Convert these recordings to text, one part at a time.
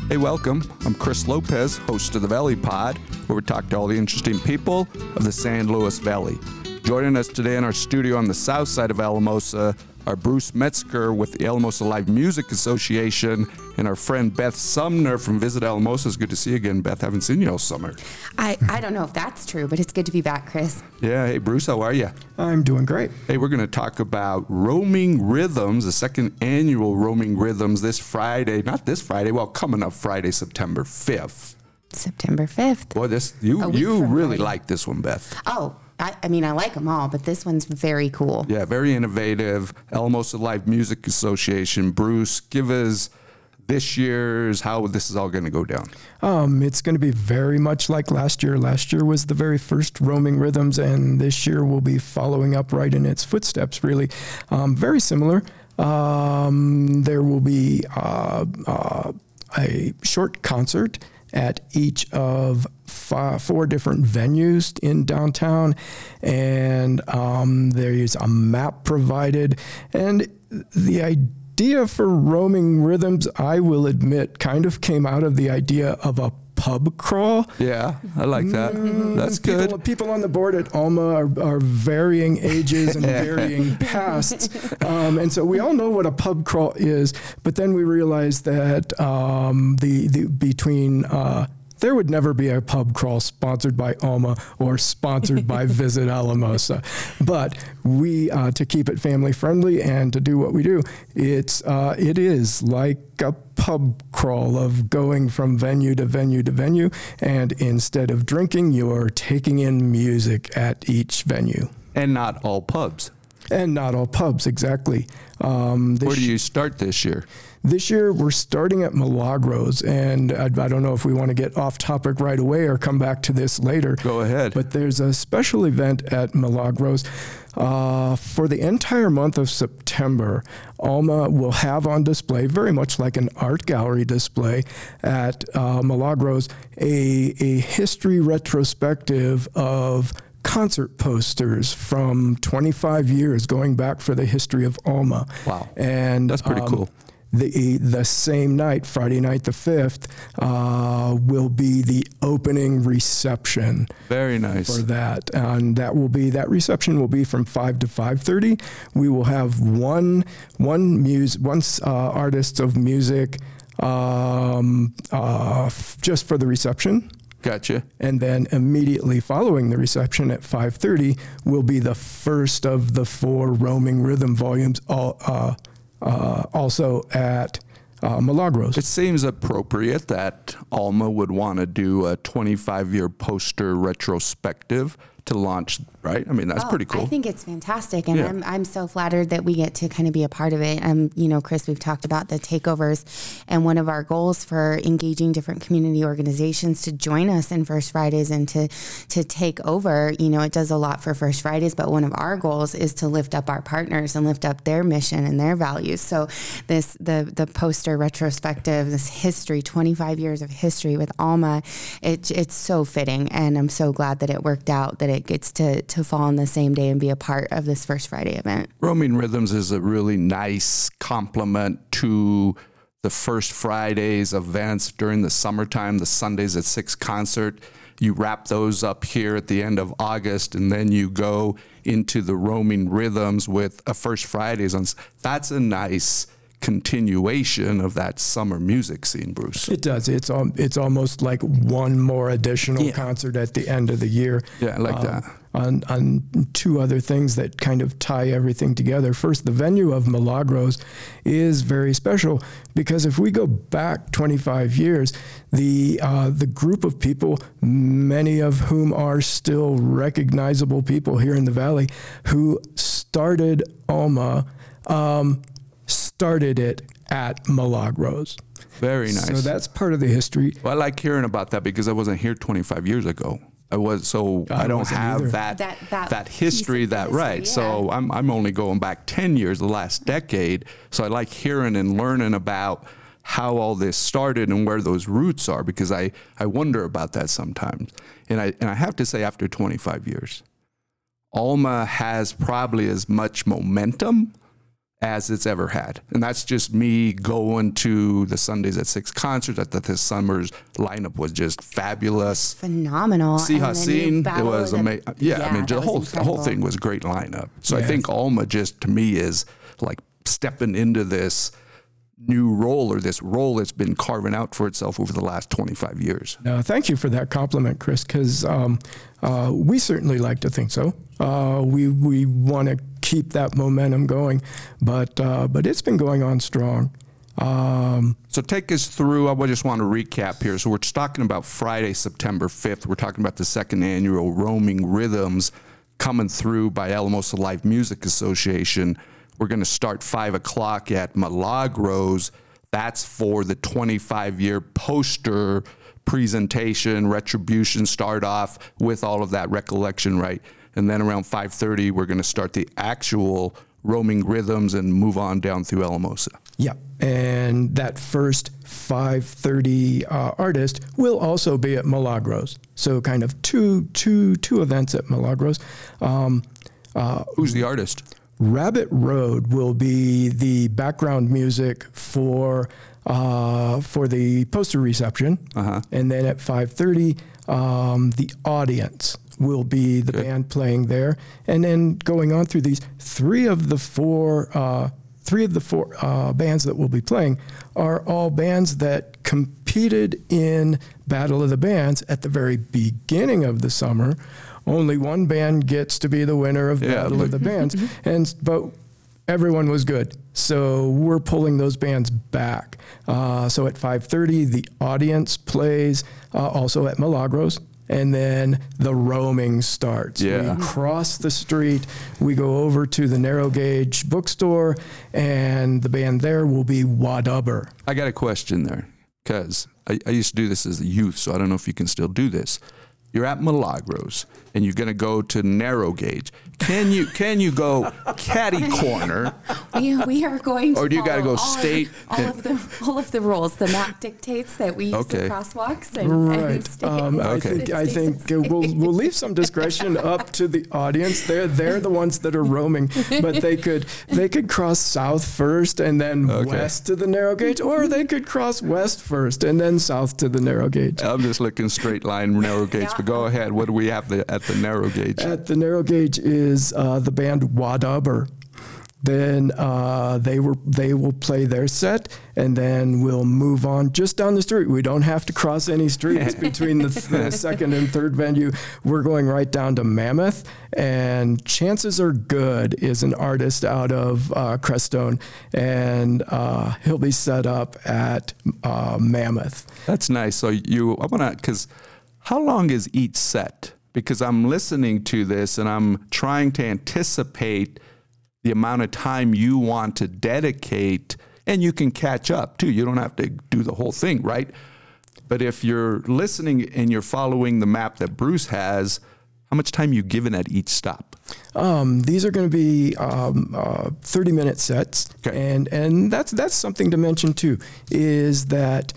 Hey, welcome. I'm Chris Lopez, host of the Valley Pod, where we talk to all the interesting people of the San Luis Valley. Joining us today in our studio on the south side of Alamosa are Bruce Metzger with the Alamosa Live Music Association and our friend Beth Sumner from Visit Alamosa. It's good to see you again, Beth. Haven't seen you all summer. I don't know if that's true, but it's good to be back, Chris. Yeah. Hey, Bruce, how are you? I'm doing great. Hey, we're going to talk about Roaming Rhythms, the second annual Roaming Rhythms this Friday. Not this Friday, well, coming up Friday, September 5th. September 5th. Boy, you really like this one, Beth. Oh, I mean, I like them all, but this one's very cool. Yeah, very innovative. Alamosa Live Music Association. Bruce, give us this year's, how this is all going to go down. It's going to be very much like last year. Last year was the very first Roaming Rhythms, and this year will be following up right in its footsteps, really. Very similar. There will be a short concert at each of four different venues in downtown, and there is a map provided. And the idea for Roaming Rhythms, I will admit, kind of came out of the idea of a pub crawl. Yeah, I like that. That's good. People on the board at Alma are varying ages and varying pasts. And so we all know what a pub crawl is, but then we realized that there would never be a pub crawl sponsored by Alma or sponsored by Visit Alamosa. But we, to keep it family friendly and to do what we do, it is like a pub crawl of going from venue to venue to venue. And instead of drinking, you're taking in music at each venue. And not all pubs. And not all pubs, exactly. Where do you start this year? This year, we're starting at Milagros, and I don't know if we want to get off topic right away or come back to this later. Go ahead. But there's a special event at Milagros. For the entire month of September, Alma will have on display, very much like an art gallery display at Milagros, a history retrospective of concert posters from 25 years going back for the history of Alma. Wow. And that's pretty cool. The same night, Friday night the 5th, will be the opening reception. Very nice. For that. And that reception will be from 5 to 5:30. We will have one artist of music just for the reception. Gotcha. And then immediately following the reception at 5:30 will be the first of the 4 Roaming Rhythm volumes, also at Milagros. It seems appropriate that Alma would want to do a 25-year poster retrospective to launch, right? I mean, that's pretty cool. I think it's fantastic, and I'm so flattered that we get to kind of be a part of it. Chris, we've talked about the takeovers, and one of our goals for engaging different community organizations to join us in First Fridays and to take over. It does a lot for First Fridays, but one of our goals is to lift up our partners and lift up their mission and their values. So the poster retrospective, this history, 25 years of history with Alma, it's so fitting, and I'm so glad that it worked out, that it gets to fall on the same day and be a part of this First Friday event. Roaming Rhythms is a really nice complement to the First Fridays events during the summertime, the Sundays at 6 concert. You wrap those up here at the end of August, and then you go into the Roaming Rhythms with a First Fridays. That's a nice continuation of that summer music scene, Bruce. It does. It's almost like one more additional concert at the end of the year. Yeah, I like that. On 2 other things that kind of tie everything together. First, the venue of Milagros is very special because if we go back 25 years, the group of people, many of whom are still recognizable people here in the Valley, who started Alma, started it at Milagros. Very nice. So that's part of the history. Well, I like hearing about that because I wasn't here 25 years ago. I don't have that history, right. Yeah. So I'm only going back 10 years, the last decade. So I like hearing and learning about how all this started and where those roots are, because I wonder about that sometimes. And I have to say, after 25 years, Alma has probably as much momentum as it's ever had. And that's just me going to the Sundays at 6 concerts. I thought this summer's lineup was just fabulous. Phenomenal. See Haseen, it was amazing. I mean, the whole thing was a great lineup. So I think Alma just, to me, is like stepping into this new role, or this role that's been carving out for itself over the last 25 years. No, thank you for that compliment, Chris, because we certainly like to think so. We want to keep that momentum going, but it's been going on strong. So take us through, I just want to recap here. So we're talking about Friday, September 5th. We're talking about the second annual Roaming Rhythms coming through by Alamosa Live Music Association. We're going to start 5 o'clock at Milagros. That's for the 25-year poster presentation, retribution, start off with all of that recollection, right? And then around 5:30, we're going to start the actual Roaming Rhythms and move on down through Alamosa. Yeah, and that first 5:30 artist will also be at Milagros. So kind of two events at Milagros. Who's the artist? Rabbit Road will be the background music for the poster reception, and then at 5:30, the audience will be the band playing there, and then going on through these three of the four bands that will be playing are all bands that competed in Battle of the Bands at the very beginning of the summer. Only one band gets to be the winner of Battle of the Bands, but everyone was good. So we're pulling those bands back. So at 5:30, the audience plays also at Milagros, and then the roaming starts. Yeah. We cross the street, we go over to the Narrow Gauge bookstore, and the band there will be Wadubber. I got a question there, because I used to do this as a youth, so I don't know if you can still do this. You're at Milagros, and you're going to go to Narrow Gauge. Can you go catty corner? We are going to. Or do you got to go straight? All of the rules. The map dictates that we use the crosswalks. I think we'll leave some discretion up to the audience. They're the ones that are roaming, but they could cross south first and then west to the Narrow Gauge, or they could cross west first and then south to the Narrow Gauge. I'm just looking straight line Narrow Gauge, but go ahead. What do we have at the Narrow Gauge? At the Narrow Gauge is the band Wadubber. Then they will play their set, and then we'll move on just down the street. We don't have to cross any streets between the second and third venue. We're going right down to Mammoth, and Chances Are Good is an artist out of Crestone, and he'll be set up at Mammoth. That's nice. So because how long is each set? Because I'm listening to this and I'm trying to anticipate the amount of time you want to dedicate, and you can catch up too. You don't have to do the whole thing, right? But if you're listening and you're following the map that Bruce has, how much time are you given at each stop? These are going to be 30-minute sets, and that's something to mention too. Is that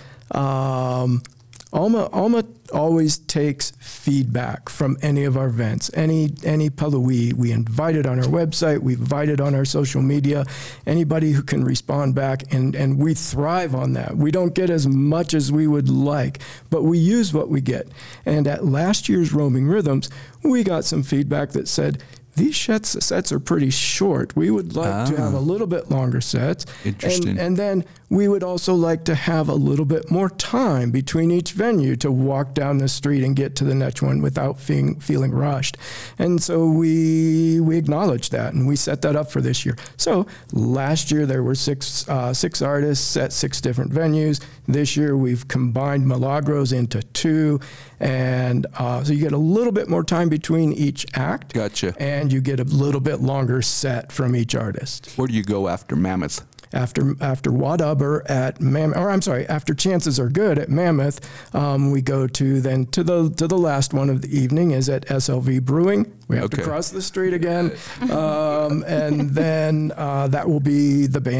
Alma always takes feedback from any of our events, any public. We invite it on our website, we invite it on our social media, anybody who can respond back, and we thrive on that. We don't get as much as we would like, but we use what we get. And at last year's Roaming Rhythms, we got some feedback that said, these sets are pretty short. We would like to have a little bit longer sets. Interesting. And then we would also like to have a little bit more time between each venue to walk down the street and get to the next one without feeling rushed. And so we acknowledge that, and we set that up for this year. So last year there were six artists at 6 different venues. This year we've combined Milagros into 2. And so you get a little bit more time between each act. Gotcha. And you get a little bit longer set from each artist. Where do you go after Mammoth? After Wadubber at Mammoth, after Chances Are Good at Mammoth, we go to the last one of the evening is at SLV Brewing. We have to cross the street again, and then that will be the band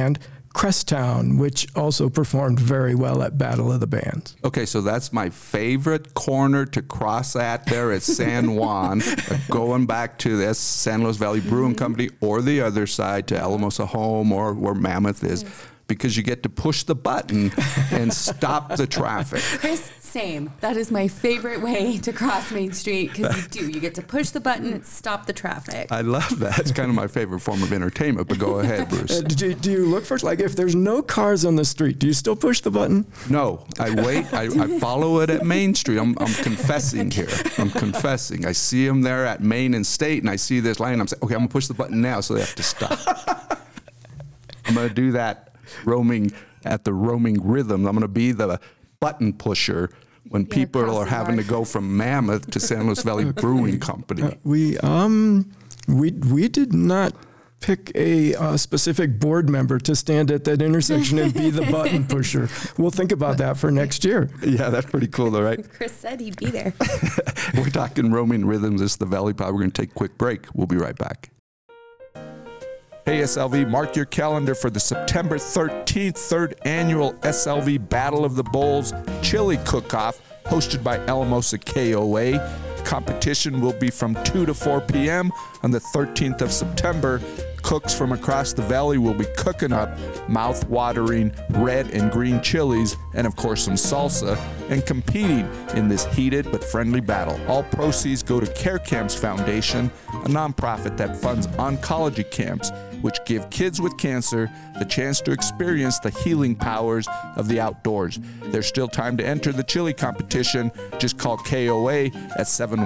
Cresttown, which also performed very well at Battle of the Bands. Okay, so that's my favorite corner to cross at there at San Juan, going back to this San Luis Valley Brewing Company, or the other side to Alamosa Home, or where Mammoth is, because you get to push the button and stop the traffic. Chris, same. That is my favorite way to cross Main Street, because you get to push the button, stop the traffic. I love that. It's kind of my favorite form of entertainment, but go ahead, Bruce. Do you look for, like, if there's no cars on the street, do you still push the button? No, I wait. I follow it at Main Street. I'm confessing here. I'm confessing. I see them there at Main and State, and I see this line. I'm saying, okay, I'm going to push the button now, so they have to stop. I'm going to do that roaming rhythm. I'm going to be the button pusher when people are having to go from Mammoth to San Luis Valley Brewing Company. We did not pick a specific board member to stand at that intersection and be the button pusher. We'll think about that for next year. Yeah, that's pretty cool, though, right? Chris said he'd be there. We're talking roaming rhythms. This is the Valley Pod. We're going to take a quick break. We'll be right back. Hey SLV, mark your calendar for the September 13th, 3rd annual SLV Battle of the Bowls Chili Cook-Off, hosted by Alamosa KOA. Competition will be from 2 to 4 p.m. on the 13th of September. Cooks from across the valley will be cooking up mouth-watering red and green chilies, and of course some salsa, and competing in this heated but friendly battle. All proceeds go to Care Camps Foundation, a nonprofit that funds oncology camps, which give kids with cancer the chance to experience the healing powers of the outdoors. There's still time to enter the chili competition. Just call KOA at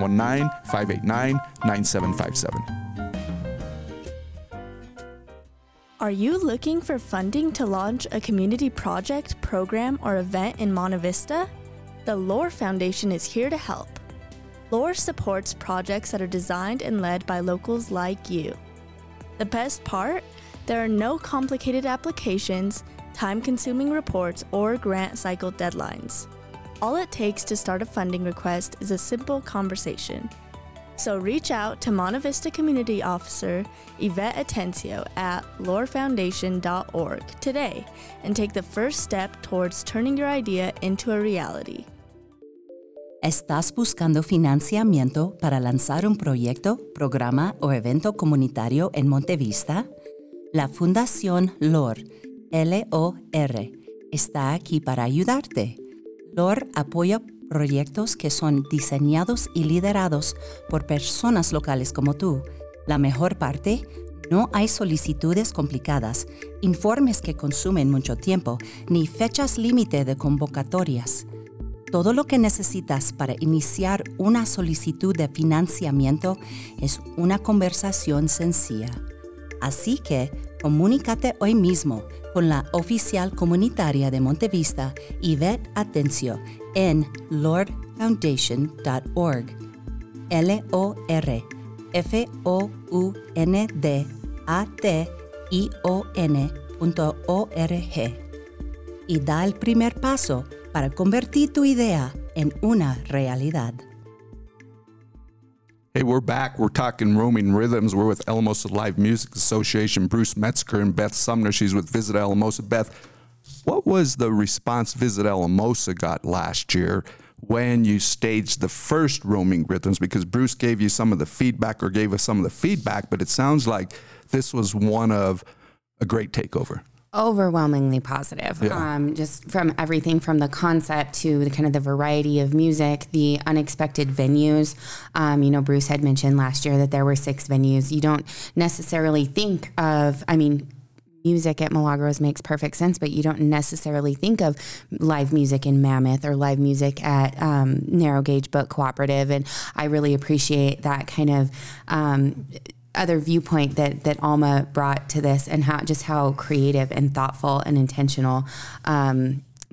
719-589-9757. Are you looking for funding to launch a community project, program, or event in Monte Vista? The Lore Foundation is here to help. Lore supports projects that are designed and led by locals like you. The best part? There are no complicated applications, time-consuming reports, or grant cycle deadlines. All it takes to start a funding request is a simple conversation. So reach out to Monte Vista Community Officer Yvette Atencio at lorefoundation.org today and take the first step towards turning your idea into a reality. ¿Estás buscando financiamiento para lanzar un proyecto, programa o evento comunitario en Monte Vista? La Fundación LOR, L-O-R, está aquí para ayudarte. LOR apoya proyectos que son diseñados y liderados por personas locales como tú. La mejor parte, no hay solicitudes complicadas, informes que consumen mucho tiempo, ni fechas límite de convocatorias. Todo lo que necesitas para iniciar una solicitud de financiamiento es una conversación sencilla. Así que comunícate hoy mismo con la oficial comunitaria de Monte Vista, Yvette Atencio, en lorefoundation.org. LORFOUNDATION.org. Y da el primer paso para convertir tu idea en una realidad. Hey, we're back. We're talking roaming rhythms. We're with Alamosa Live Music Association, Bruce Metzger and Beth Sumner. She's with Visit Alamosa. Beth, what was the response Visit Alamosa got last year when you staged the first roaming rhythms? Because Bruce gave you some of the feedback, or gave us some of the feedback, but it sounds like this was one of a great takeover. Overwhelmingly positive. Yeah. Just from everything from the concept to the kind of the variety of music, the unexpected venues. Bruce had mentioned last year that there were 6 venues. You don't necessarily think of, music at Milagros makes perfect sense, but you don't necessarily think of live music in Mammoth or live music at Narrow Gauge Book Cooperative. And I really appreciate that kind of other viewpoint that Alma brought to this, and how creative and thoughtful and intentional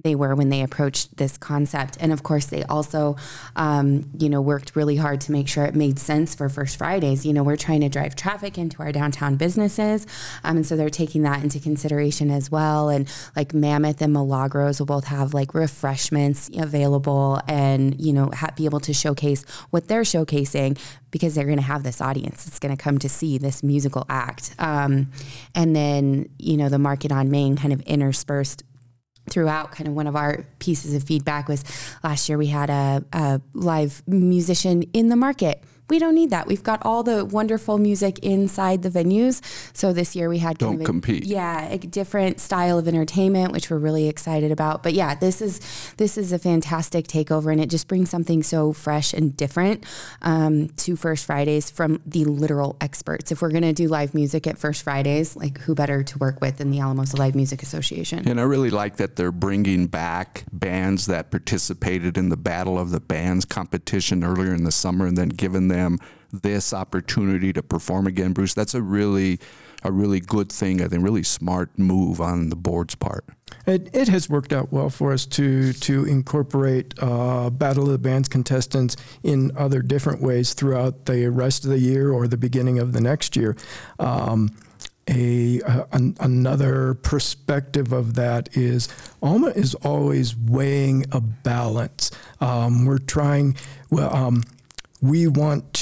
they were when they approached this concept. And of course, they also, worked really hard to make sure it made sense for First Fridays. We're trying to drive traffic into our downtown businesses. And so they're taking that into consideration as well. And like Mammoth and Milagros will both have like refreshments available and, be able to showcase what they're showcasing, because they're going to have this audience that's going to come to see this musical act. And then, the Market on Main kind of interspersed throughout. Kind of one of our pieces of feedback was last year we had a live musician in the market. We don't need that. We've got all the wonderful music inside the venues. So this year we had kind of compete. A different style of entertainment, which we're really excited about. But yeah, this is a fantastic takeover, and it just brings something so fresh and different to First Fridays from the literal experts. If we're going to do live music at First Fridays, like who better to work with than the Alamosa Live Music Association? And I really like that they're bringing back bands that participated in the Battle of the Bands competition earlier in the summer and then giving them this opportunity to perform again, Bruce. That's a really good thing. I think really smart move on the board's part. It has worked out well for us to incorporate Battle of the Bands contestants in other different ways throughout the rest of the year or the beginning of the next year. Another perspective of that is Alma is always weighing a balance. We want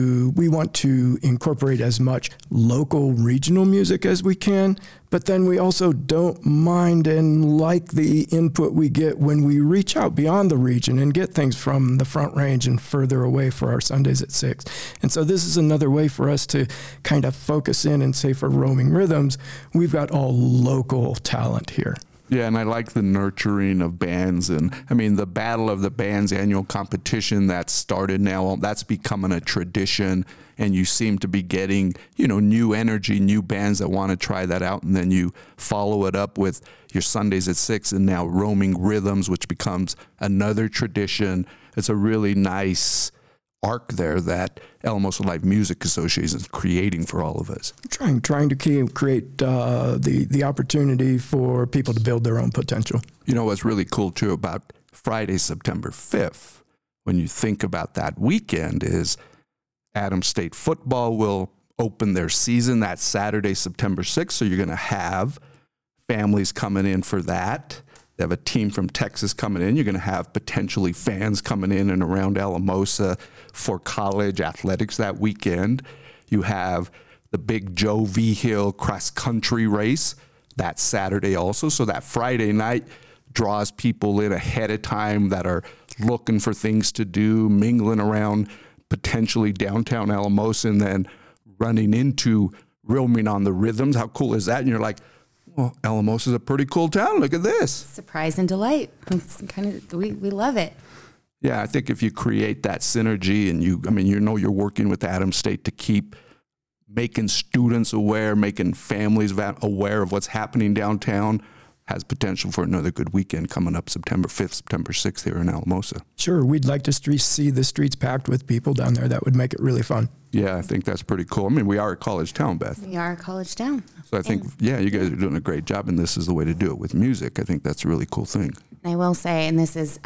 to incorporate as much local regional music as we can, but then we also don't mind and like the input we get when we reach out beyond the region and get things from the Front Range and further away for our Sundays at 6. And so this is another way for us to kind of focus in and say for Roaming Rhythms, we've got all local talent here. Yeah, and I like the nurturing of bands. And I mean, the Battle of the Bands annual competition that started now, that's becoming a tradition. And you seem to be getting, new energy, new bands that want to try that out. And then you follow it up with your Sundays at 6 and now Roaming Rhythms, which becomes another tradition. It's a really nice arc there that Alamosa Live Music Association is creating for all of us. Trying to create the opportunity for people to build their own potential. What's really cool too about Friday, September 5th, when you think about that weekend, is Adams State football will open their season that Saturday, September 6th. So you're going to have families coming in for that. They have a team from Texas coming in. You're going to have potentially fans coming in and around Alamosa for college athletics that weekend. You have the big Joe V. Hill cross-country race that Saturday also. So that Friday night draws people in ahead of time that are looking for things to do, mingling around potentially downtown Alamosa, and then running into Roaming on the Rhythms. How cool is that? And you're like, well, Alamosa is a pretty cool town. Look at this. Surprise and delight. It's we love it. Yeah, I think if you create that synergy and you're working with Adams State to keep making students aware, making families aware of what's happening downtown, has potential for another good weekend coming up September 5th, September 6th here in Alamosa. Sure, we'd like to see the streets packed with people down there. That would make it really fun. Yeah, I think that's pretty cool. I mean, we are a college town, Beth. We are a college town. So I think, you guys are doing a great job, and this is the way to do it with music. I think that's a really cool thing. I will say, and this is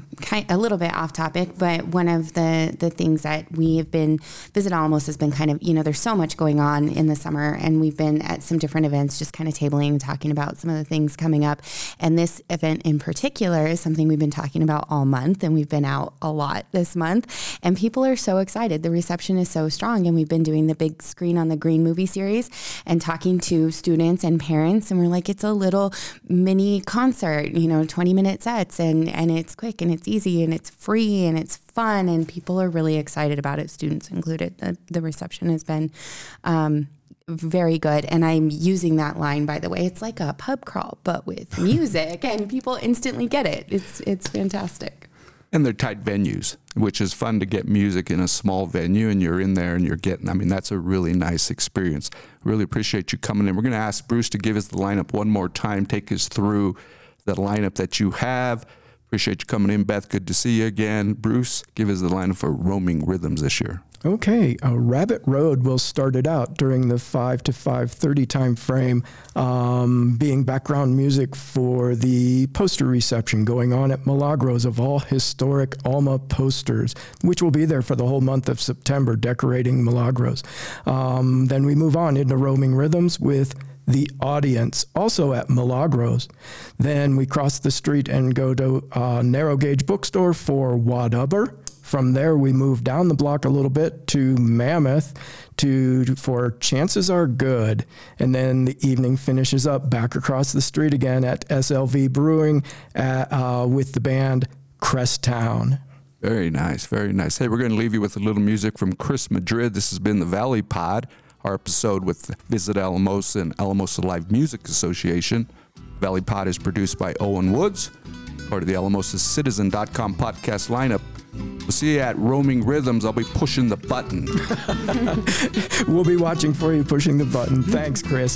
a little bit off topic, but one of the things that we have been, Visit Alamos has been kind of, there's so much going on in the summer, and we've been at some different events just kind of tabling and talking about some of the things coming up. And this event in particular is something we've been talking about all month, and we've been out a lot this month, and people are so excited. The reception is so strong, and we've been doing the big screen on the Green movie series and talking to students and parents, and we're like, it's a little mini concert, 20-minute sets, and it's quick and it's easy and it's free and it's fun, and people are really excited about it, students included. The reception has been very good, and I'm using that line, by the way. It's like a pub crawl but with music, and people instantly get it. It's fantastic. And they're tight venues, which is fun to get music in a small venue, and you're in there and you're getting, that's a really nice experience. Really appreciate you coming in. We're going to ask Bruce to give us the lineup one more time, take us through the lineup that you have. Appreciate you coming in, Beth. Good to see you again. Bruce, give us the lineup for Roaming Rhythms this year. Okay, Rabbit Road will start it out during the 5 to 5:30 time frame, being background music for the poster reception going on at Milagros of all historic Alma posters, which will be there for the whole month of September, decorating Milagros. Then we move on into Roaming Rhythms with The Audience, also at Milagros. Then we cross the street and go to Narrow Gauge Bookstore for Wadubber. From there, we move down the block a little bit to Mammoth for Chances Are Good. And then the evening finishes up back across the street again at SLV Brewing with the band Cresttown. Very nice, very nice. Hey, we're going to leave you with a little music from Chris Madrid. This has been the Valley Pod, our episode with Visit Alamosa and Alamosa Live Music Association. Valley Pod is produced by Owen Woods, part of the AlamosaCitizen.com podcast lineup. We'll see you at Roaming Rhythms. I'll be pushing the button. We'll be watching for you pushing the button. Thanks, Chris.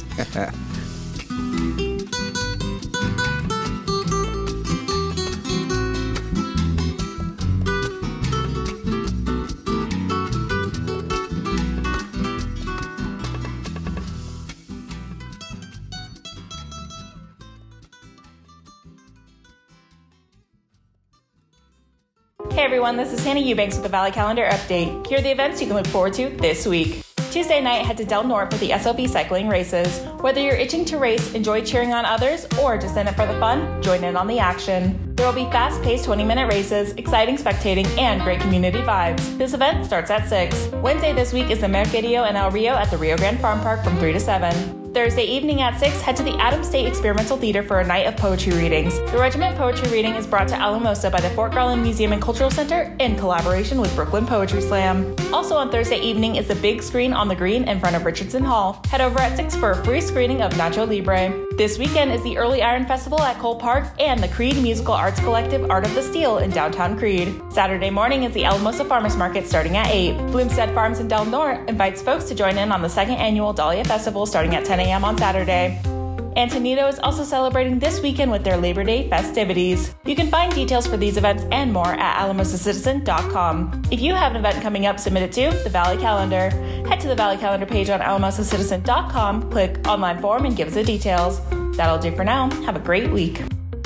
Hey everyone, this is Hannah Eubanks with the Valley Calendar Update. Here are the events you can look forward to this week. Tuesday night, head to Del Norte for the SLV cycling races. Whether you're itching to race, enjoy cheering on others, or just in it for the fun, join in on the action. There will be fast-paced 20-minute races, exciting spectating, and great community vibes. This event starts at 6. Wednesday this week is the Mercadillo en El Rio at the Rio Grande Farm Park from 3 to 7. Thursday evening at 6, head to the Adams State Experimental Theater for a night of poetry readings. The Regiment Poetry Reading is brought to Alamosa by the Fort Garland Museum and Cultural Center in collaboration with Brooklyn Poetry Slam. Also on Thursday evening is the big screen on the green in front of Richardson Hall. Head over at 6 for a free screening of Nacho Libre. This weekend is the Early Iron Festival at Cole Park and the Creed Musical Arts Collective Art of the Steel in downtown Creed. Saturday morning is the Alamosa Farmers Market starting at 8. Bloomstead Farms in Del Norte invites folks to join in on the second annual Dahlia Festival starting at 10 a.m. on Saturday. Antonito is also celebrating this weekend with their Labor Day festivities. You can find details for these events and more at AlamosaCitizen.com. If you have an event coming up, submit it to the Valley Calendar. Head to the Valley Calendar page on AlamosaCitizen.com, click Online Form, and give us the details. That'll do for now. Have a great week.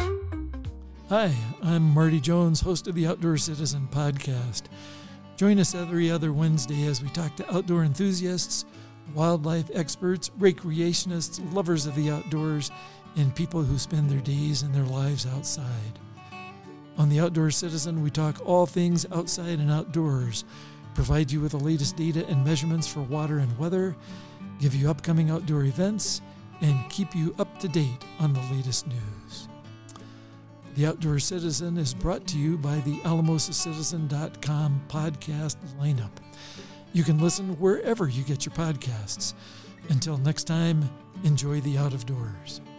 Hi, I'm Marty Jones, host of the Outdoor Citizen podcast. Join us every other Wednesday as we talk to outdoor enthusiasts, wildlife experts, recreationists, lovers of the outdoors, and people who spend their days and their lives outside. On the Outdoor Citizen, we talk all things outside and outdoors, provide you with the latest data and measurements for water and weather, give you upcoming outdoor events, and keep you up to date on the latest news. The Outdoor Citizen is brought to you by the AlamosaCitizen.com podcast lineup. You can listen wherever you get your podcasts. Until next time, enjoy the out of doors.